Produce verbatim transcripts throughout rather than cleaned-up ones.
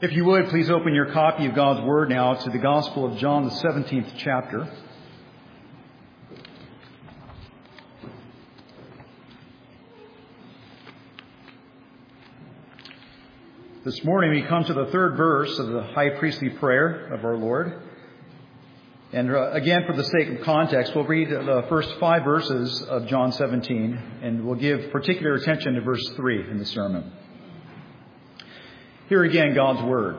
If you would, please open your copy of God's Word now to the Gospel of John, the seventeenth chapter. This morning we come to the third verse of the high priestly prayer of our Lord. And uh, again, for the sake of context, we'll read the first five verses of John seventeen, and we'll give particular attention to verse three in the sermon. Here again, God's Word.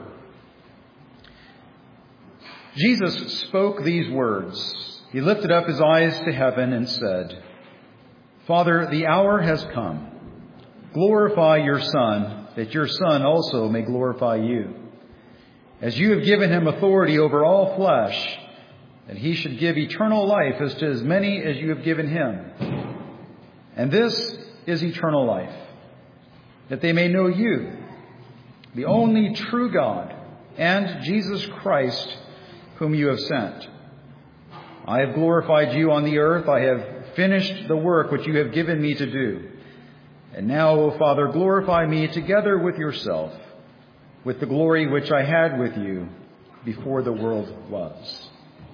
Jesus spoke these words. He lifted up his eyes to heaven and said, Father, the hour has come. Glorify your Son, that your Son also may glorify you. As you have given him authority over all flesh, that he should give eternal life as to as many as you have given him. And this is eternal life, that they may know you, the only true God, and Jesus Christ, whom you have sent. I have glorified you on the earth. I have finished the work which you have given me to do. And now, O Father, glorify me together with yourself, with the glory which I had with you before the world was.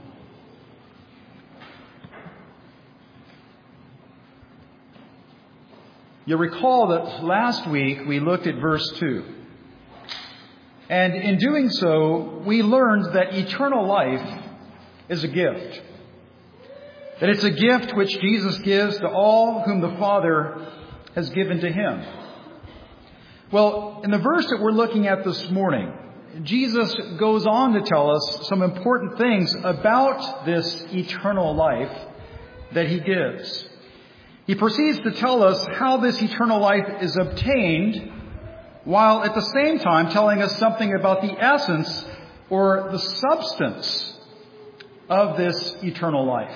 You'll recall that last week we looked at verse two. And in doing so, we learned that eternal life is a gift. That it's a gift which Jesus gives to all whom the Father has given to him. Well, in the verse that we're looking at this morning, Jesus goes on to tell us some important things about this eternal life that he gives. He proceeds to tell us how this eternal life is obtained, while at the same time telling us something about the essence or the substance of this eternal life.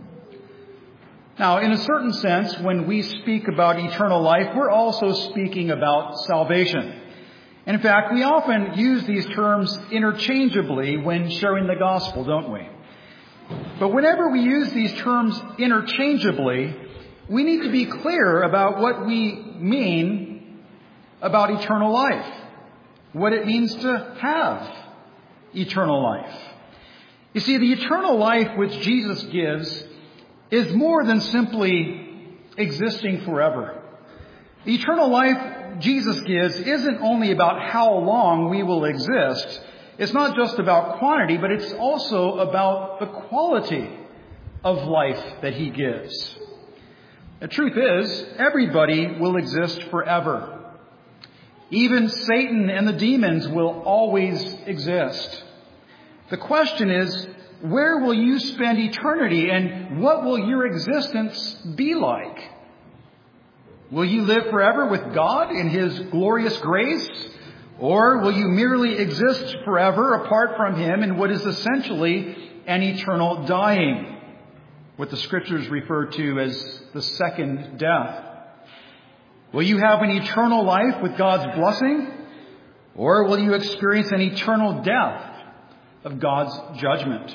Now, in a certain sense, when we speak about eternal life, we're also speaking about salvation. In fact, we often use these terms interchangeably when sharing the gospel, don't we? But whenever we use these terms interchangeably, we need to be clear about what we mean about eternal life, what it means to have eternal life. You see, the eternal life which Jesus gives is more than simply existing forever. The eternal life Jesus gives isn't only about how long we will exist. It's not just about quantity, but it's also about the quality of life that he gives. The truth is, everybody will exist forever. Even Satan and the demons will always exist. The question is, where will you spend eternity, and what will your existence be like? Will you live forever with God in his glorious grace? Or will you merely exist forever apart from him in what is essentially an eternal dying, what the scriptures refer to as the second death? Will you have an eternal life with God's blessing? Or will you experience an eternal death of God's judgment?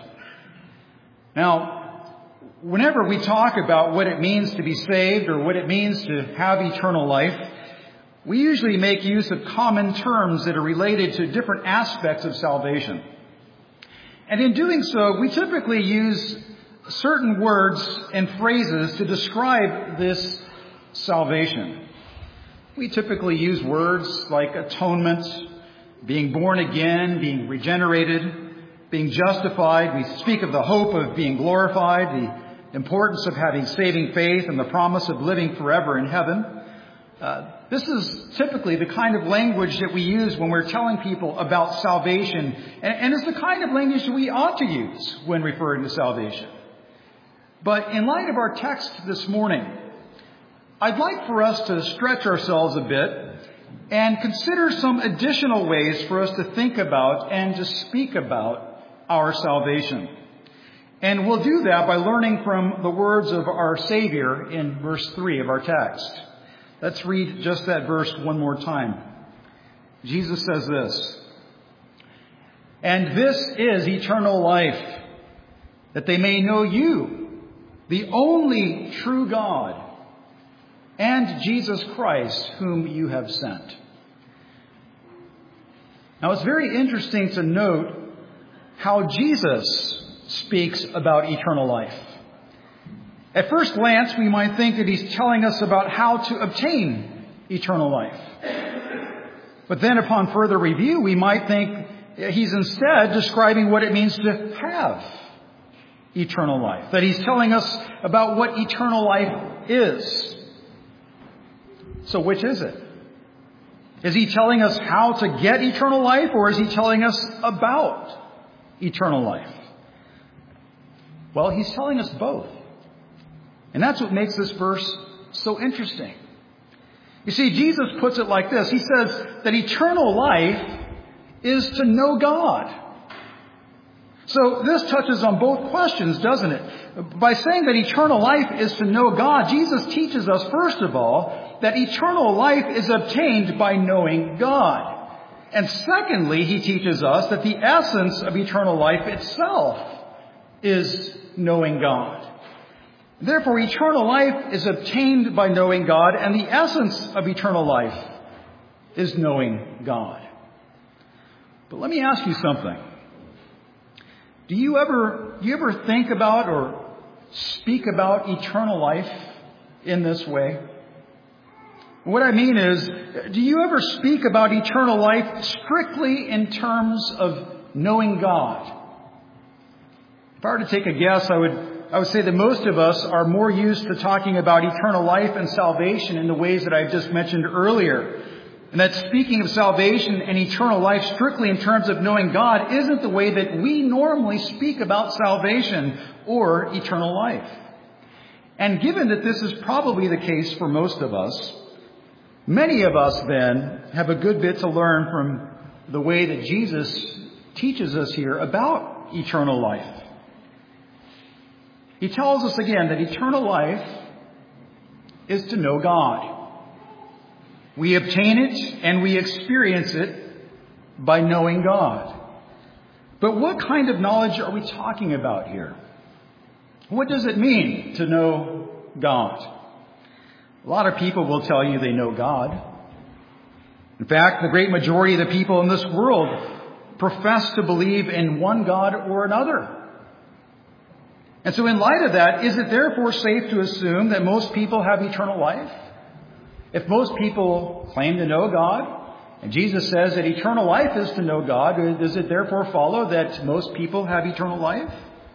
Now, whenever we talk about what it means to be saved or what it means to have eternal life, we usually make use of common terms that are related to different aspects of salvation. And in doing so, we typically use certain words and phrases to describe this salvation. We typically use words like atonement, being born again, being regenerated, being justified. We speak of the hope of being glorified, the importance of having saving faith, and the promise of living forever in heaven. Uh, this is typically the kind of language that we use when we're telling people about salvation, and, and it's the kind of language that we ought to use when referring to salvation. But in light of our text this morning, I'd like for us to stretch ourselves a bit and consider some additional ways for us to think about and to speak about our salvation. And we'll do that by learning from the words of our Savior in verse three of our text. Let's read just that verse one more time. Jesus says this, "And this is eternal life, that they may know you, the only true God, and Jesus Christ, whom you have sent." Now, it's very interesting to note how Jesus speaks about eternal life. At first glance, we might think that he's telling us about how to obtain eternal life. But then upon further review, we might think he's instead describing what it means to have eternal life. That he's telling us about what eternal life is. So which is it? Is he telling us how to get eternal life, or is he telling us about eternal life? Well, he's telling us both. And that's what makes this verse so interesting. You see, Jesus puts it like this. He says that eternal life is to know God. So this touches on both questions, doesn't it? By saying that eternal life is to know God, Jesus teaches us, first of all, that eternal life is obtained by knowing God. And secondly, he teaches us that the essence of eternal life itself is knowing God. Therefore, eternal life is obtained by knowing God, and the essence of eternal life is knowing God. But let me ask you something. Do you ever, do you ever think about or speak about eternal life in this way? What I mean is, do you ever speak about eternal life strictly in terms of knowing God? If I were to take a guess, I would I would say that most of us are more used to talking about eternal life and salvation in the ways that I've just mentioned earlier. And that speaking of salvation and eternal life strictly in terms of knowing God isn't the way that we normally speak about salvation or eternal life. And given that this is probably the case for most of us, many of us then have a good bit to learn from the way that Jesus teaches us here about eternal life. He tells us again that eternal life is to know God. We obtain it and we experience it by knowing God. But what kind of knowledge are we talking about here? What does it mean to know God? A lot of people will tell you they know God. In fact, the great majority of the people in this world profess to believe in one God or another. And so in light of that, is it therefore safe to assume that most people have eternal life? If most people claim to know God, and Jesus says that eternal life is to know God, does it therefore follow that most people have eternal life?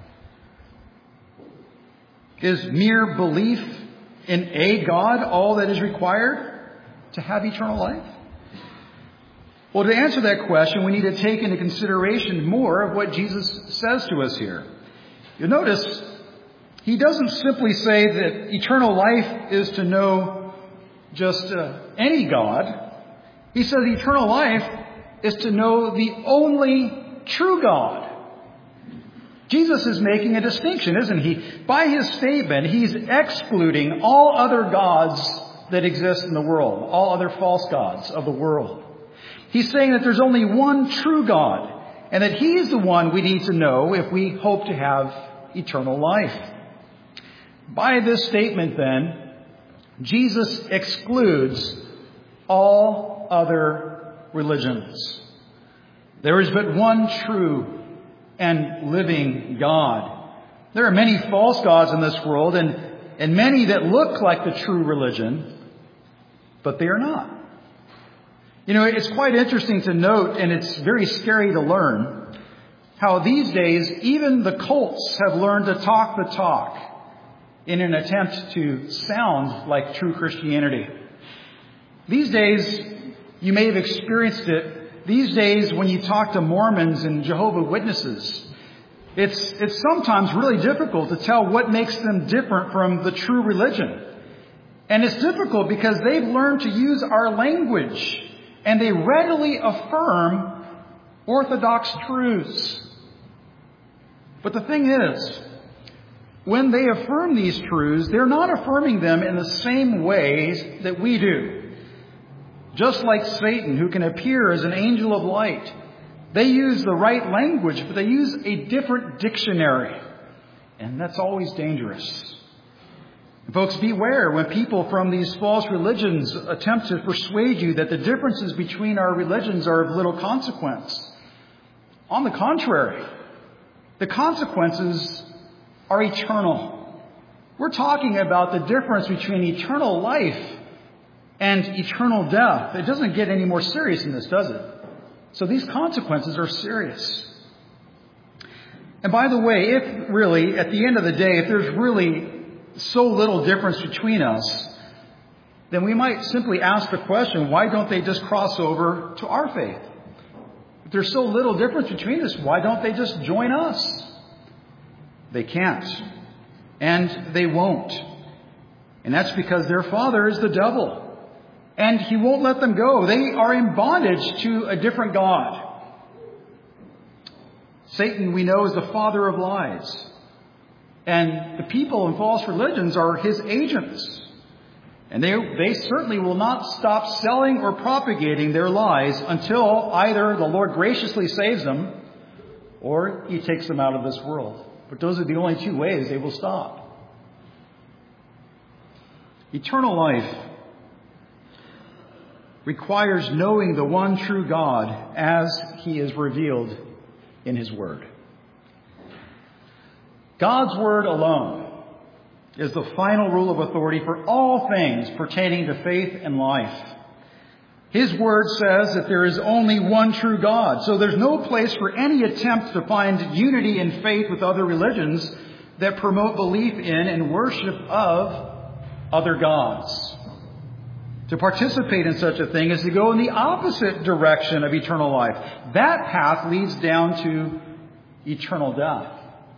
Is mere belief in a God all that is required to have eternal life? Well, to answer that question, we need to take into consideration more of what Jesus says to us here. You'll notice he doesn't simply say that eternal life is to know just uh, any God. He says eternal life is to know the only true God. Jesus is making a distinction, isn't he? By his statement, he's excluding all other gods that exist in the world, all other false gods of the world. He's saying that there's only one true God, and that he's the one we need to know if we hope to have eternal life. By this statement, then, Jesus excludes all other religions. There is but one true and living God. There are many false gods in this world, and, and many that look like the true religion, but they are not. You know, it's quite interesting to note, and it's very scary to learn, how these days even the cults have learned to talk the talk in an attempt to sound like true Christianity. These days, you may have experienced it, these days when you talk to Mormons and Jehovah's Witnesses, it's, it's sometimes really difficult to tell what makes them different from the true religion. And it's difficult because they've learned to use our language and they readily affirm orthodox truths. But the thing is, when they affirm these truths, they're not affirming them in the same ways that we do. Just like Satan, who can appear as an angel of light, they use the right language, but they use a different dictionary. And that's always dangerous. Folks, beware when people from these false religions attempt to persuade you that the differences between our religions are of little consequence. On the contrary, the consequences are eternal. We're talking about the difference between eternal life and eternal death. It doesn't get any more serious than this, does it? So these consequences are serious. And by the way, if really, at the end of the day, if there's really so little difference between us, then we might simply ask the question, why don't they just cross over to our faith? If there's so little difference between us, why don't they just join us? They can't. And they won't. And that's because their father is the devil. And he won't let them go. They are in bondage to a different God. Satan, we know, is the father of lies. And the people in false religions are his agents. And they, they certainly will not stop selling or propagating their lies until either the Lord graciously saves them or he takes them out of this world. But those are the only two ways they will stop. Eternal life requires knowing the one true God as he is revealed in his word. God's word alone is the final rule of authority for all things pertaining to faith and life. His word says that there is only one true God, so there's no place for any attempt to find unity in faith with other religions that promote belief in and worship of other gods. To participate in such a thing is to go in the opposite direction of eternal life. That path leads down to eternal death.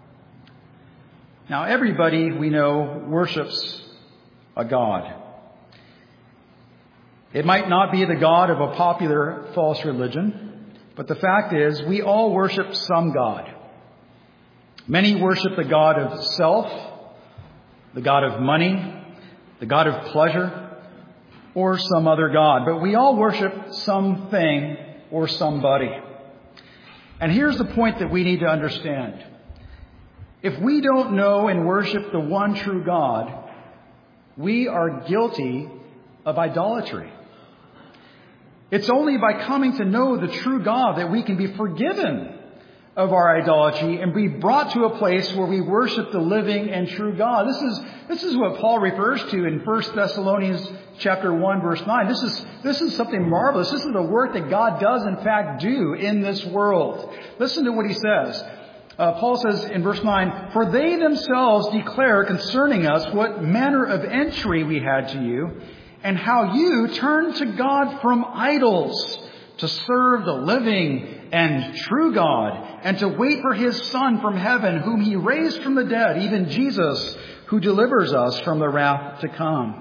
Now, everybody we know worships a God. It might not be the God of a popular false religion, but the fact is we all worship some God. Many worship the God of self, the God of money, the God of pleasure, or some other God. But we all worship something or somebody. And here's the point that we need to understand. If we don't know and worship the one true God, we are guilty of idolatry. It's only by coming to know the true God that we can be forgiven of our idolatry and be brought to a place where we worship the living and true God. This is this is what Paul refers to in First Thessalonians chapter one, verse nine. This is this is something marvelous. This is the work that God does in fact do in this world. Listen to what he says. Uh, Paul says in verse nine, "For they themselves declare concerning us what manner of entry we had to you, and how you turned to God from idols to serve the living and true God, and to wait for his Son from heaven, whom he raised from the dead, even Jesus, who delivers us from the wrath to come."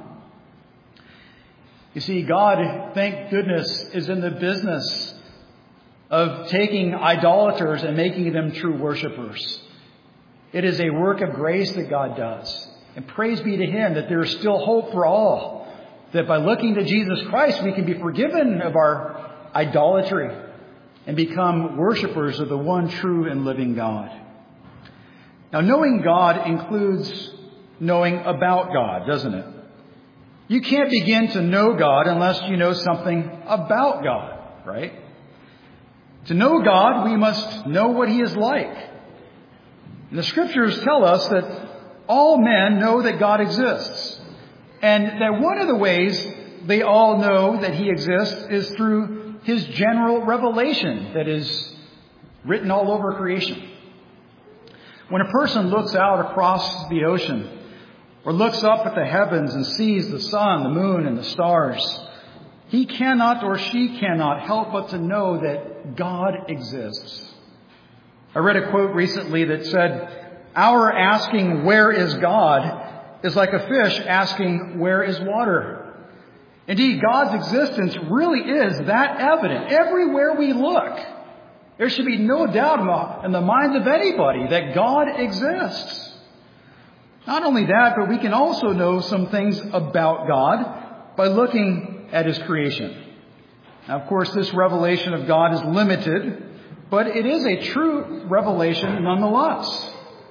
You see, God, thank goodness, is in the business of taking idolaters and making them true worshipers. It is a work of grace that God does. And praise be to him that there is still hope for all. That by looking to Jesus Christ, we can be forgiven of our idolatry and become worshipers of the one true and living God. Now, knowing God includes knowing about God, doesn't it? You can't begin to know God unless you know something about God, right? To know God, we must know what he is like. And the scriptures tell us that all men know that God exists. And that one of the ways they all know that he exists is through his general revelation that is written all over creation. When a person looks out across the ocean or looks up at the heavens and sees the sun, the moon, and the stars, he cannot or she cannot help but to know that God exists. I read a quote recently that said, "Our asking, 'Where is God?' is like a fish asking, 'Where is water?'" Indeed, God's existence really is that evident. Everywhere we look, there should be no doubt in the, in the minds of anybody that God exists. Not only that, but we can also know some things about God by looking at his creation. Now, of course, this revelation of God is limited, but it is a true revelation nonetheless.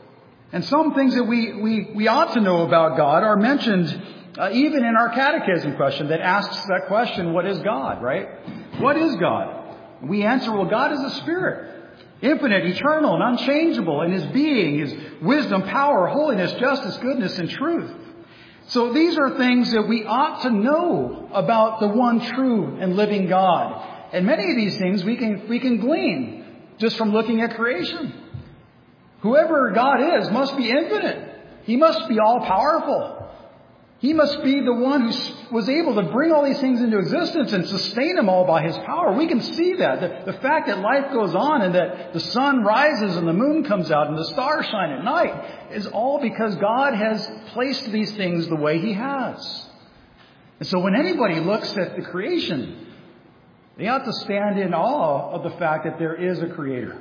And some things that we, we, we ought to know about God are mentioned uh, even in our catechism question that asks that question, what is God, right? What is God? We answer, well, God is a spirit. Infinite, eternal, and unchangeable in His being, His wisdom, power, holiness, justice, goodness, and truth. So these are things that we ought to know about the one true and living God. And many of these things we can, we can glean just from looking at creation. Whoever God is must be infinite. He must be all-powerful. He must be the one who was able to bring all these things into existence and sustain them all by His power. We can see that. The, the fact that life goes on and that the sun rises and the moon comes out and the stars shine at night is all because God has placed these things the way He has. And so when anybody looks at the creation, they ought to stand in awe of the fact that there is a Creator.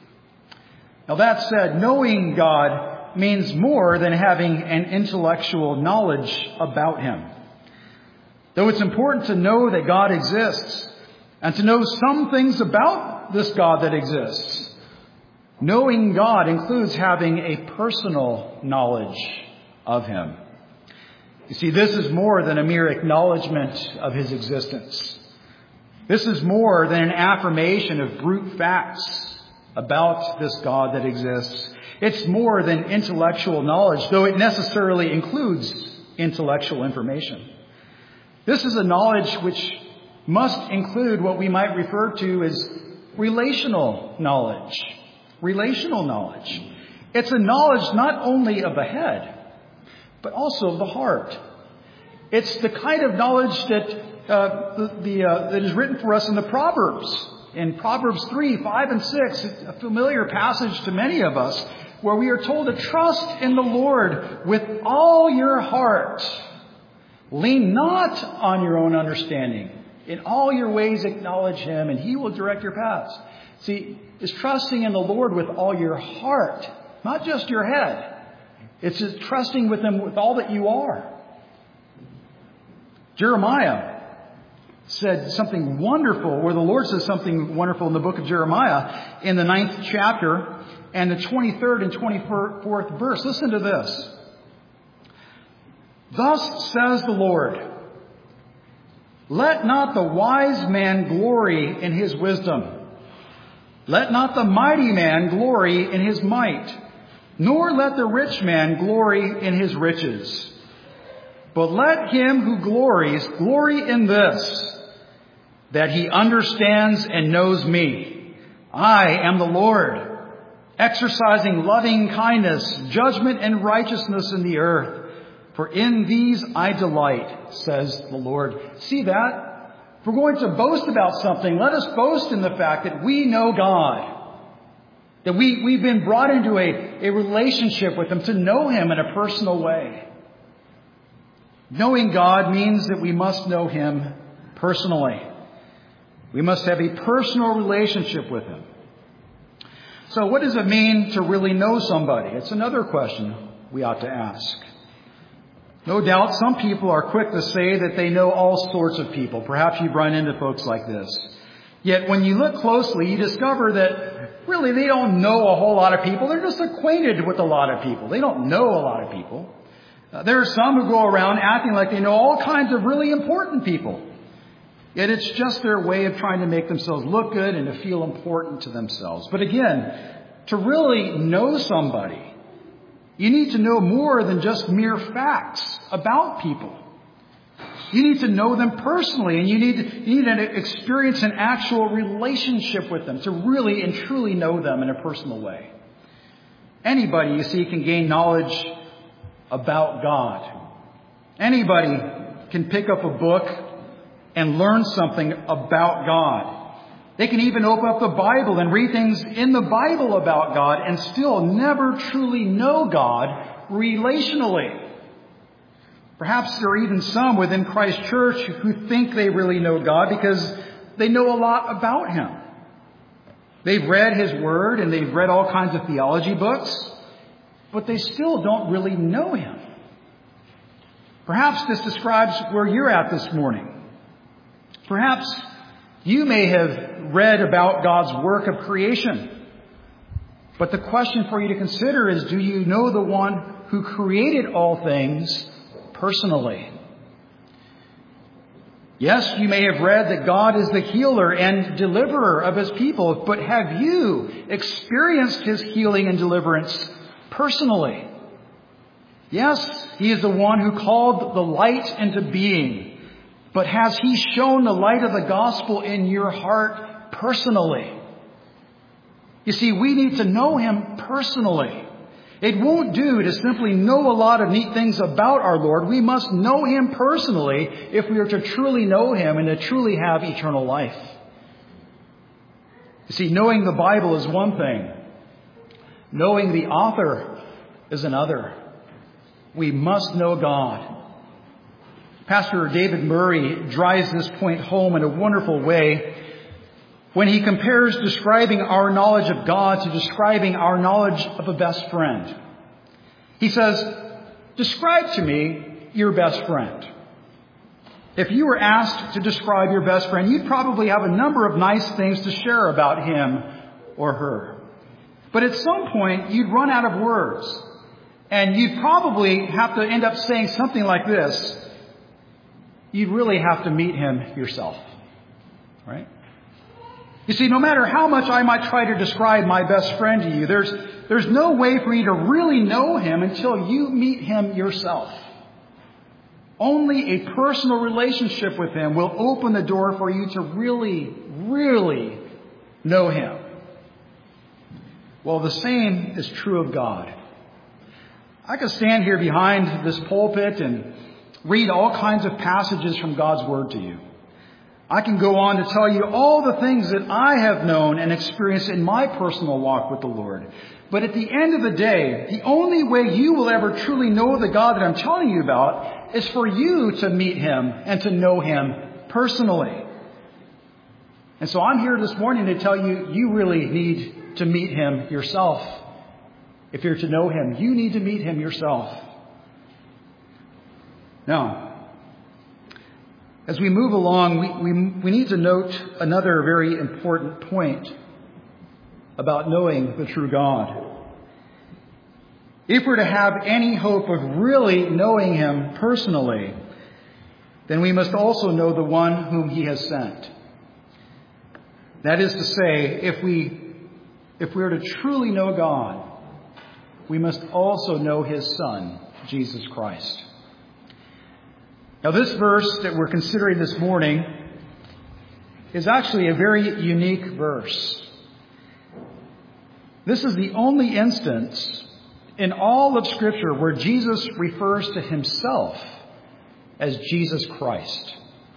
Now that said, knowing God means more than having an intellectual knowledge about Him. Though it's important to know that God exists and to know some things about this God that exists, knowing God includes having a personal knowledge of Him. You see, this is more than a mere acknowledgement of His existence. This is more than an affirmation of brute facts about this God that exists. It's more than intellectual knowledge, though it necessarily includes intellectual information. This is a knowledge which must include what we might refer to as relational knowledge. Relational knowledge. It's a knowledge not only of the head, but also of the heart. It's the kind of knowledge that uh, the, the uh, that is written for us in the Proverbs. In Proverbs three, five, and six, it's a familiar passage to many of us, where we are told to trust in the Lord with all your heart. Lean not on your own understanding. In all your ways acknowledge Him, and He will direct your paths. See, it's trusting in the Lord with all your heart, not just your head. It's just trusting with Him with all that you are. Jeremiah said something wonderful, where the Lord says something wonderful in the book of Jeremiah in the ninth chapter and the twenty-third and twenty-fourth verse. Listen to this. Thus says the Lord, let not the wise man glory in his wisdom. Let not the mighty man glory in his might, nor let the rich man glory in his riches. But let him who glories glory in this, that he understands and knows me. I am the Lord, exercising loving kindness, judgment, and righteousness in the earth. For in these I delight, says the Lord. See that? If we're going to boast about something, let us boast in the fact that we know God. That we, we've been brought into a, a relationship with Him, to know Him in a personal way. Knowing God means that we must know Him personally. We must have a personal relationship with Him. So what does it mean to really know somebody? It's another question we ought to ask. No doubt some people are quick to say that they know all sorts of people. Perhaps you've run into folks like this. Yet when you look closely, you discover that really they don't know a whole lot of people. They're just acquainted with a lot of people. They don't know a lot of people. Uh, there are some who go around acting like they know all kinds of really important people. Yet it's just their way of trying to make themselves look good and to feel important to themselves. But again, to really know somebody, you need to know more than just mere facts about people. You need to know them personally, and you need, you need to experience an actual relationship with them to really and truly know them in a personal way. Anybody, you see, can gain knowledge about God. Anybody can pick up a book and learn something about God. They can even open up the Bible and read things in the Bible about God and still never truly know God relationally. Perhaps there are even some within Christ Church who think they really know God because they know a lot about Him. They've read His Word and they've read all kinds of theology books, but they still don't really know Him. Perhaps this describes where you're at this morning. Perhaps you may have read about God's work of creation, But the question for you to consider is, do you know the one who created all things personally? Yes, you may have read that God is the healer and deliverer of His people, but have you experienced His healing and deliverance personally? Yes, He is the one who called the light into being, but has He shown the light of the gospel in your heart personally? You see, we need to know Him personally. It won't do to simply know a lot of neat things about our Lord. We must know Him personally if we are to truly know Him and to truly have eternal life. You see, knowing the Bible is one thing. Knowing the author is another. We must know God. Pastor David Murray drives this point home in a wonderful way when he compares describing our knowledge of God to describing our knowledge of a best friend. He says, describe to me your best friend. If you were asked to describe your best friend, you'd probably have a number of nice things to share about him or her. But at some point, you'd run out of words. And you'd probably have to end up saying something like this. You'd really have to meet him yourself. Right? You see, no matter how much I might try to describe my best friend to you, there's, there's no way for you to really know him until you meet him yourself. Only a personal relationship with him will open the door for you to really, really know him. Well, the same is true of God. I could stand here behind this pulpit and read all kinds of passages from God's Word to you. I can go on to tell you all the things that I have known and experienced in my personal walk with the Lord. But at the end of the day, the only way you will ever truly know the God that I'm telling you about is for you to meet Him and to know Him personally. And so I'm here this morning to tell you, you really need to meet Him yourself. If you're to know Him, you need to meet Him yourself. Now, as we move along, we, we, we need to note another very important point about knowing the true God. If we're to have any hope of really knowing Him personally, then we must also know the one whom He has sent. That is to say, if we, if we are to truly know God, we must also know His Son, Jesus Christ. Now, this verse that we're considering this morning is actually a very unique verse. This is the only instance in all of Scripture where Jesus refers to Himself as Jesus Christ.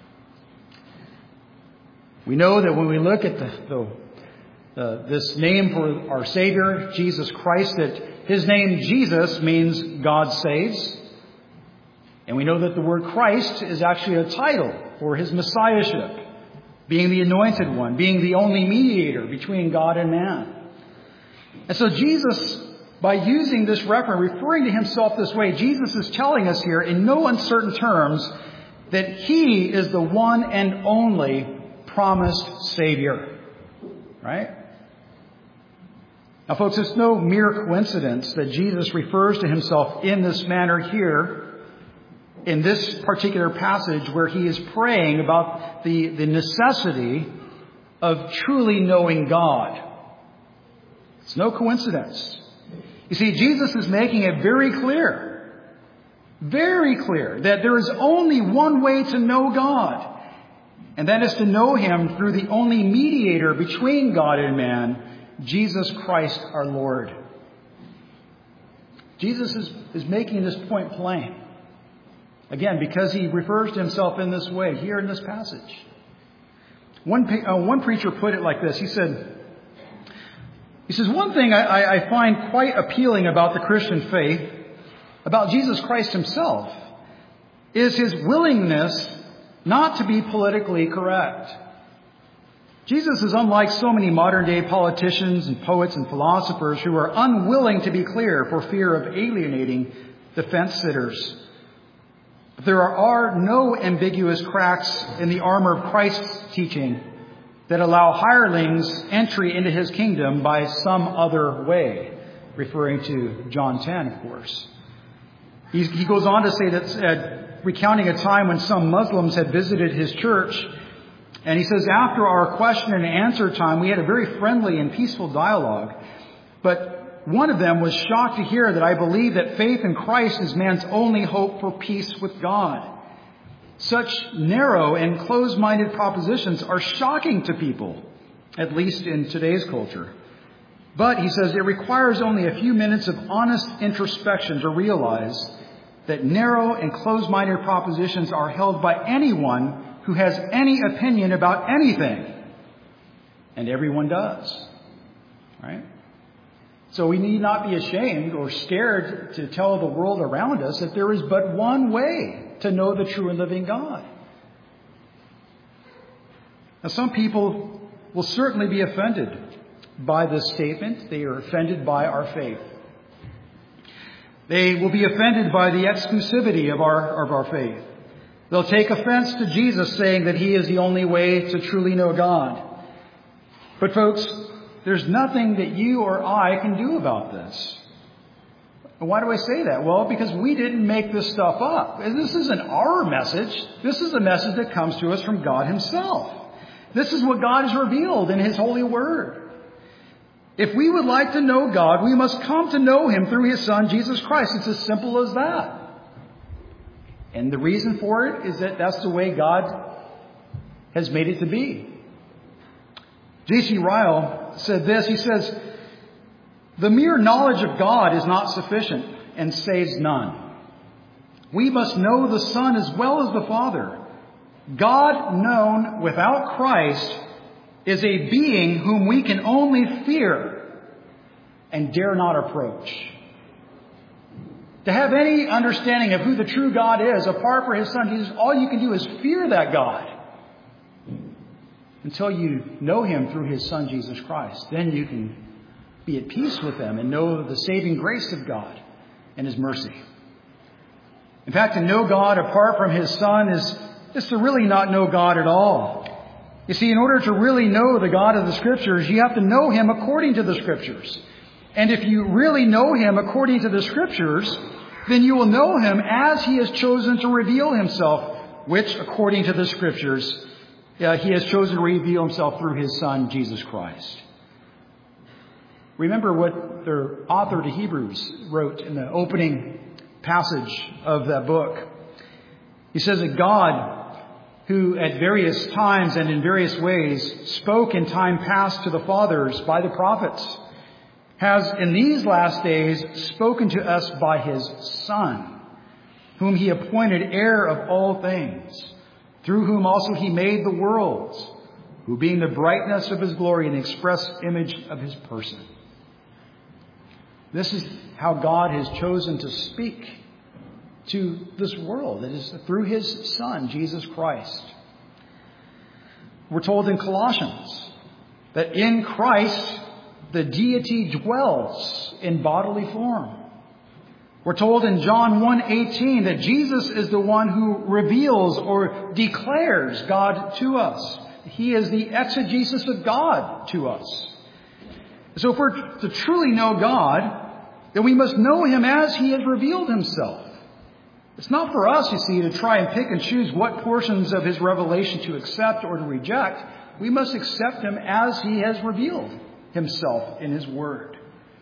We know that when we look at the, the, uh, this name for our Savior, Jesus Christ, that His name Jesus means God saves. And we know that the word Christ is actually a title for His messiahship, being the anointed one, being the only mediator between God and man. And so Jesus, by using this reference, referring to Himself this way, Jesus is telling us here in no uncertain terms that He is the one and only promised Savior. Right? Now, folks, it's no mere coincidence that Jesus refers to Himself in this manner here in this particular passage where He is praying about the, the necessity of truly knowing God. It's no coincidence. You see, Jesus is making it very clear, very clear, that there is only one way to know God, and that is to know Him through the only mediator between God and man, Jesus Christ our Lord. Jesus is, is making this point plain. Again, because He refers to Himself in this way here in this passage. One, uh, one preacher put it like this. He said, he says, one thing I, I find quite appealing about the Christian faith, about Jesus Christ Himself, is His willingness not to be politically correct. Jesus is unlike so many modern-day politicians and poets and philosophers who are unwilling to be clear for fear of alienating the fence-sitters. There are no ambiguous cracks in the armor of Christ's teaching that allow hirelings entry into his kingdom by some other way, referring to John ten, of course. He, he goes on to say that, uh, recounting a time when some Muslims had visited his church, and he says, after our question and answer time, we had a very friendly and peaceful dialogue, but one of them was shocked to hear that I believe that faith in Christ is man's only hope for peace with God. Such narrow and closed-minded propositions are shocking to people, at least in today's culture. But, he says, it requires only a few minutes of honest introspection to realize that narrow and closed-minded propositions are held by anyone who has any opinion about anything. And everyone does. Right? So we need not be ashamed or scared to tell the world around us that there is but one way to know the true and living God. Now, some people will certainly be offended by this statement. They are offended by our faith. They will be offended by the exclusivity of our, of our faith. They'll take offense to Jesus saying that he is the only way to truly know God. But folks, there's nothing that you or I can do about this. And why do I say that? Well, because we didn't make this stuff up. This isn't our message. This is a message that comes to us from God himself. This is what God has revealed in his holy word. If we would like to know God, we must come to know him through his Son, Jesus Christ. It's as simple as that. And the reason for it is that that's the way God has made it to be. J C Ryle said this. He says, the mere knowledge of God is not sufficient and saves none. We must know the Son as well as the Father. God known without Christ is a being whom we can only fear and dare not approach. To have any understanding of who the true God is, apart from his Son Jesus, all you can do is fear that God until you know him through his Son Jesus Christ. Then you can be at peace with him and know the saving grace of God and his mercy. In fact, to know God apart from his Son is, is to really not know God at all. You see, in order to really know the God of the Scriptures, you have to know him according to the Scriptures. And if you really know him according to the Scriptures, then you will know him as he has chosen to reveal himself, which, according to the Scriptures, uh, he has chosen to reveal himself through his Son, Jesus Christ. Remember what the author to Hebrews wrote in the opening passage of that book. He says that God, who at various times and in various ways spoke in time past to the fathers by the prophets, has in these last days spoken to us by his Son, whom he appointed heir of all things, through whom also he made the worlds, who being the brightness of his glory and the express image of his person. This is how God has chosen to speak to this world. It is through his Son, Jesus Christ. We're told in Colossians that in Christ the deity dwells in bodily form. We're told in John one eighteen that Jesus is the one who reveals or declares God to us. He is the exegesis of God to us. So if we're to truly know God, then we must know him as he has revealed himself. It's not for us, you see, to try and pick and choose what portions of his revelation to accept or to reject. We must accept him as he has revealed himself in his word.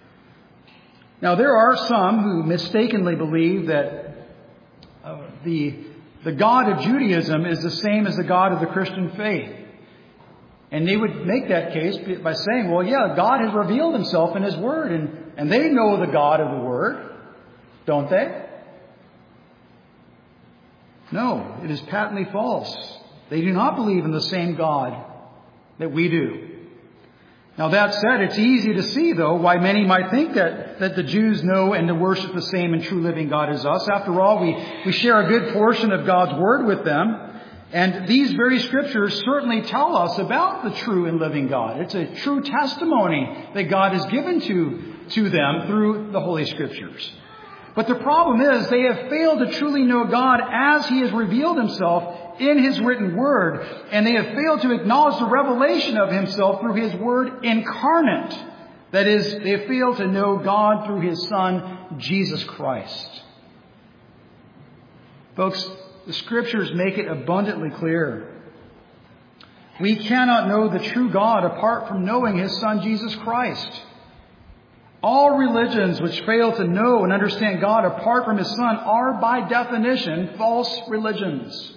Now, there are some who mistakenly believe that uh, the, the God of Judaism is the same as the God of the Christian faith. And they would make that case by saying, well, yeah, God has revealed himself in his word, and, and they know the God of the word, don't they? No, it is patently false. They do not believe in the same God that we do. Now, that said, it's easy to see, though, why many might think that, that the Jews know and to worship the same and true living God as us. After all, we, we share a good portion of God's word with them. And these very scriptures certainly tell us about the true and living God. It's a true testimony that God has given to, to them through the Holy Scriptures. But the problem is they have failed to truly know God as he has revealed himself in His written Word, and they have failed to acknowledge the revelation of Himself through His Word incarnate. That is, they have failed to know God through His Son, Jesus Christ. Folks, the Scriptures make it abundantly clear. We cannot know the true God apart from knowing His Son, Jesus Christ. All religions which fail to know and understand God apart from His Son are, by definition, false religions.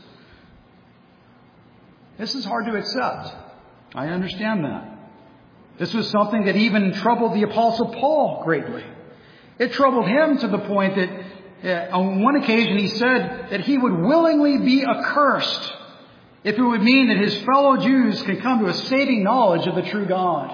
This is hard to accept. I understand that. This was something that even troubled the Apostle Paul greatly. It troubled him to the point that uh, on one occasion he said that he would willingly be accursed if it would mean that his fellow Jews could come to a saving knowledge of the true God.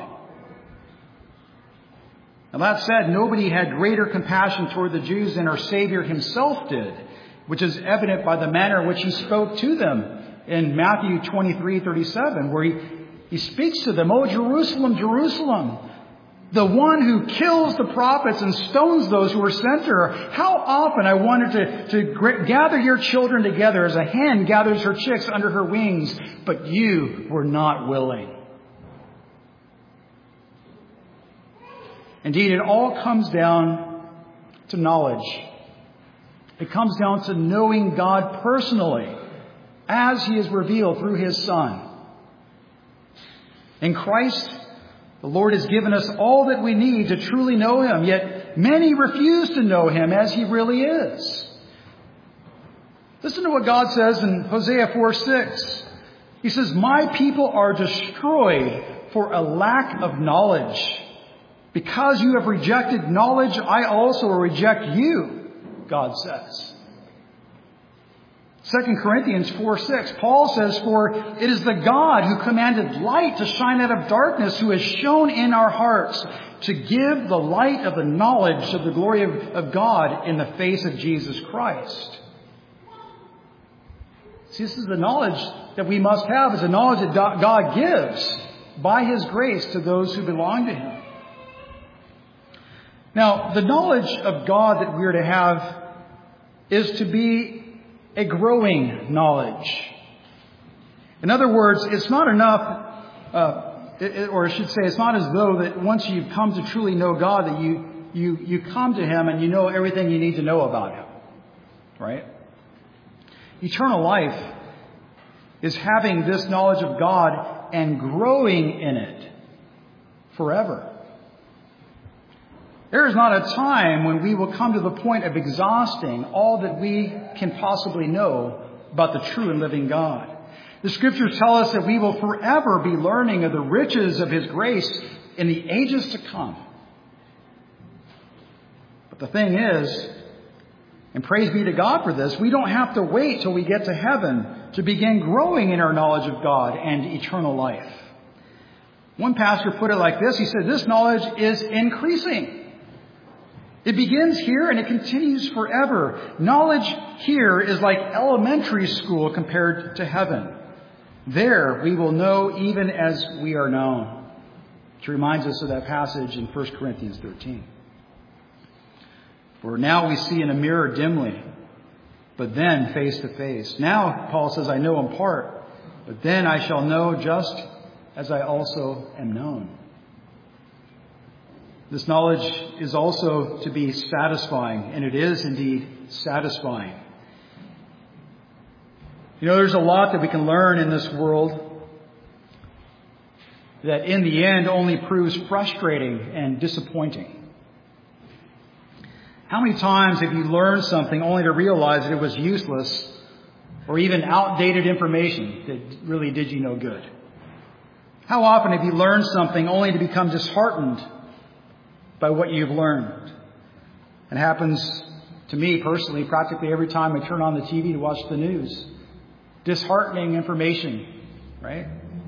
Now that said, nobody had greater compassion toward the Jews than our Savior Himself did, which is evident by the manner in which He spoke to them in Matthew twenty-three thirty-seven, where He, he speaks to them, "O Jerusalem, Jerusalem, the one who kills the prophets and stones those who are sent to her. How often I wanted to, to gather your children together as a hen gathers her chicks under her wings, but you were not willing." Indeed, it all comes down to knowledge. It comes down to knowing God personally as He is revealed through His Son. In Christ, the Lord has given us all that we need to truly know Him, yet many refuse to know Him as He really is. Listen to what God says in Hosea four six. He says, "My people are destroyed for a lack of knowledge. Because you have rejected knowledge, I also will reject you," God says. Second Corinthians four six, Paul says, "For it is the God who commanded light to shine out of darkness, who has shone in our hearts to give the light of the knowledge of the glory of, of God in the face of Jesus Christ." See, this is the knowledge that we must have. It's the knowledge that God gives by His grace to those who belong to Him. Now, the knowledge of God that we are to have is to be a growing knowledge. In other words, it's not enough, uh, it, or I should say, it's not as though that once you come to truly know God that you, you, you come to Him and you know everything you need to know about Him. Right? Eternal life is having this knowledge of God and growing in it forever. There is not a time when we will come to the point of exhausting all that we can possibly know about the true and living God. The Scriptures tell us that we will forever be learning of the riches of His grace in the ages to come. But the thing is, and praise be to God for this, we don't have to wait till we get to heaven to begin growing in our knowledge of God and eternal life. One pastor put it like this. He said, "This knowledge is increasing. It begins here and it continues forever. Knowledge here is like elementary school compared to heaven. There we will know even as we are known." Which reminds us of that passage in First Corinthians thirteen. "For now we see in a mirror dimly, but then face to face. Now," Paul says, "I know in part, but then I shall know just as I also am known." This knowledge is also to be satisfying, and it is indeed satisfying. You know, there's a lot that we can learn in this world that in the end only proves frustrating and disappointing. How many times have you learned something only to realize that it was useless or even outdated information that really did you no good? How often have you learned something only to become disheartened by what you've learned? It happens to me personally practically every time I turn on the T V to watch the news. Disheartening information, right?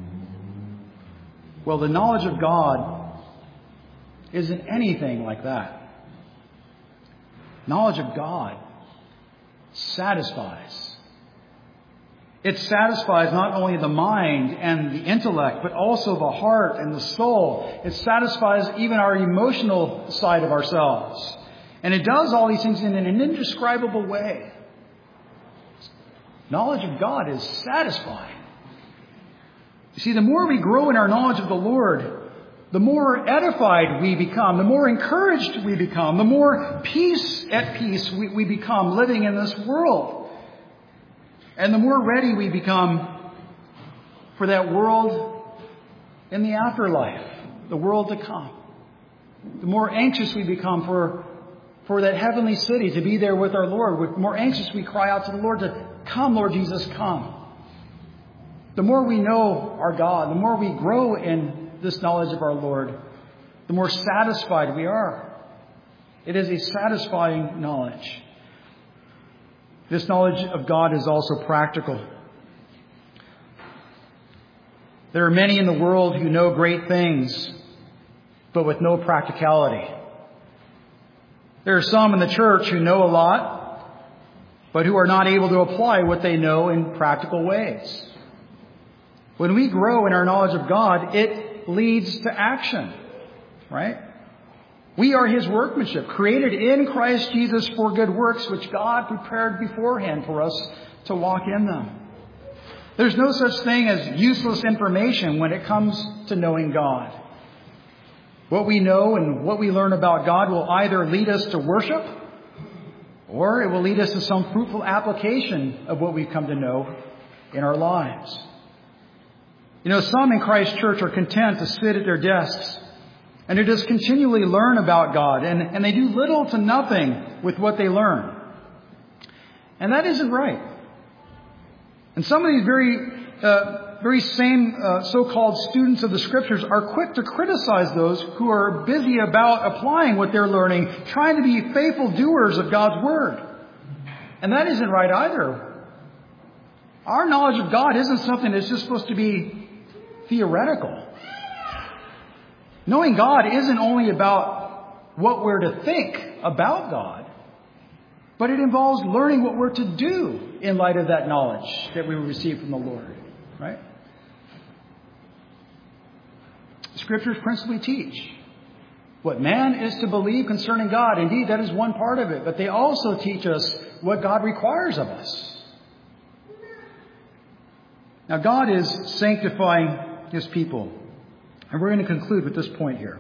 Well, the knowledge of God isn't anything like that. Knowledge of God satisfies. It satisfies not only the mind and the intellect, but also the heart and the soul. It satisfies even our emotional side of ourselves. And it does all these things in an indescribable way. Knowledge of God is satisfying. You see, the more we grow in our knowledge of the Lord, the more edified we become, the more encouraged we become, the more peace at peace we, we become living in this world. And the more ready we become for that world in the afterlife, the world to come. The more anxious we become for, for that heavenly city, to be there with our Lord. The more anxious we cry out to the Lord to come, Lord Jesus, come. The more we know our God, the more we grow in this knowledge of our Lord, the more satisfied we are. It is a satisfying knowledge. This knowledge of God is also practical. There are many in the world who know great things, but with no practicality. There are some in the church who know a lot, but who are not able to apply what they know in practical ways. When we grow in our knowledge of God, it leads to action, right? We are His workmanship, created in Christ Jesus for good works, which God prepared beforehand for us to walk in them. There's no such thing as useless information when it comes to knowing God. What we know and what we learn about God will either lead us to worship, or it will lead us to some fruitful application of what we've come to know in our lives. You know, some in Christ Church are content to sit at their desks and to just continually learn about God, and, and they do little to nothing with what they learn. And that isn't right. And some of these very, uh, very same uh, so-called students of the Scriptures are quick to criticize those who are busy about applying what they're learning, trying to be faithful doers of God's Word. And that isn't right either. Our knowledge of God isn't something that's just supposed to be theoretical. Knowing God isn't only about what we're to think about God, but it involves learning what we're to do in light of that knowledge that we receive from the Lord, right? Scriptures principally teach what man is to believe concerning God. Indeed, that is one part of it, but they also teach us what God requires of us. Now, God is sanctifying His people. And we're going to conclude with this point here.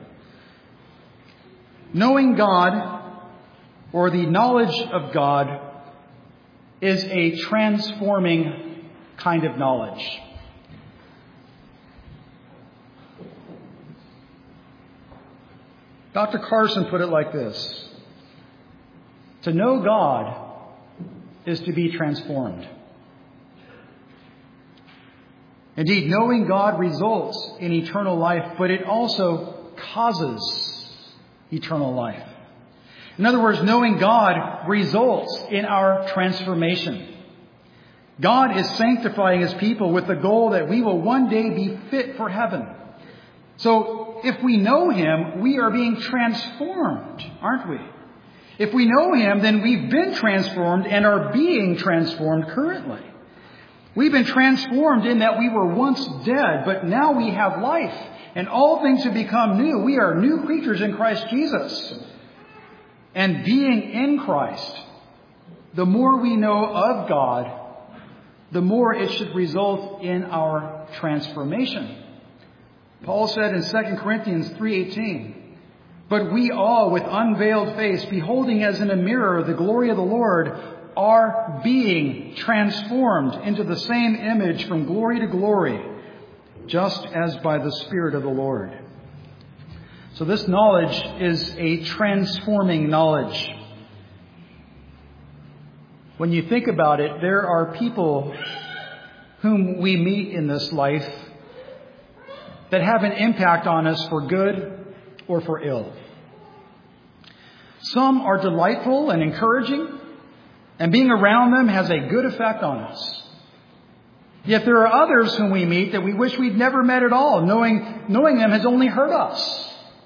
Knowing God, or the knowledge of God, is a transforming kind of knowledge. Doctor Carson put it like this: to know God is to be transformed. Indeed, knowing God results in eternal life, but it also causes eternal life. In other words, knowing God results in our transformation. God is sanctifying His people with the goal that we will one day be fit for heaven. So, if we know Him, we are being transformed, aren't we? If we know Him, then we've been transformed and are being transformed currently. We've been transformed in that we were once dead, but now we have life, and all things have become new. We are new creatures in Christ Jesus. And being in Christ, the more we know of God, the more it should result in our transformation. Paul said in Second Corinthians three eighteen, "But we all, with unveiled face, beholding as in a mirror the glory of the Lord, are being transformed into the same image from glory to glory, just as by the Spirit of the Lord." So this knowledge is a transforming knowledge. When you think about it, there are people whom we meet in this life that have an impact on us for good or for ill. Some are delightful and encouraging, and being around them has a good effect on us. Yet there are others whom we meet that we wish we'd never met at all. Knowing, knowing them has only hurt us.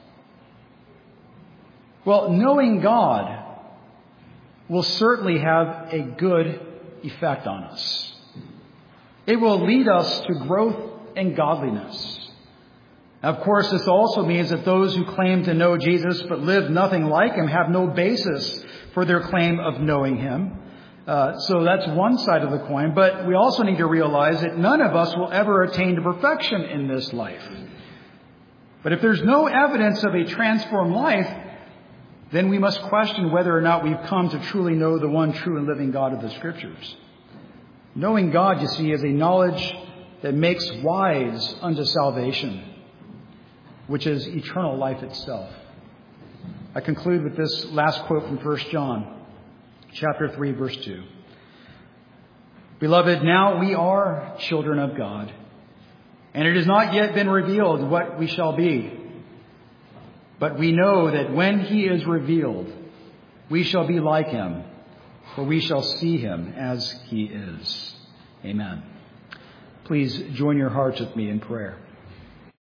Well, knowing God will certainly have a good effect on us. It will lead us to growth and godliness. Now, of course, this also means that those who claim to know Jesus but live nothing like Him have no basis for their claim of knowing Him. Uh, so that's one side of the coin. But we also need to realize that none of us will ever attain to perfection in this life. But if there's no evidence of a transformed life, then we must question whether or not we've come to truly know the one true and living God of the Scriptures. Knowing God, you see, is a knowledge that makes wise unto salvation, which is eternal life itself. I conclude with this last quote from First John, chapter three, verse two. Beloved, now we are children of God, and it has not yet been revealed what we shall be. But we know that when he is revealed, we shall be like him, for we shall see him as he is. Amen. Please join your hearts with me in prayer.